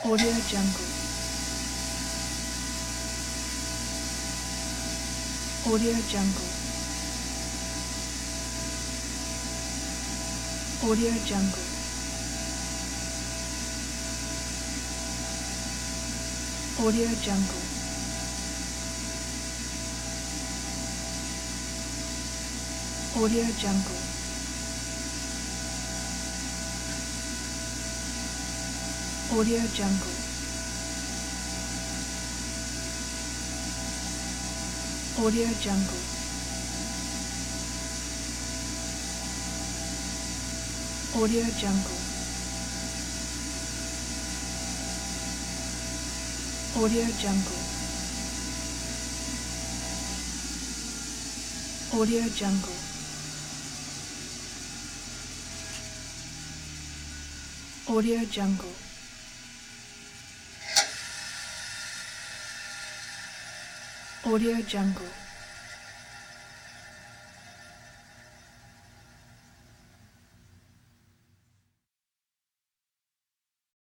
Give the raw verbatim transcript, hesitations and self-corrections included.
Audio Jungle. Audio Jungle. Audio Jungle. Audio Jungle. Audio Jungle. Audio Jungle. Audio Jungle. Audio Jungle. Audio Jungle. Audio Jungle. Audio Jungle. Audio Jungle.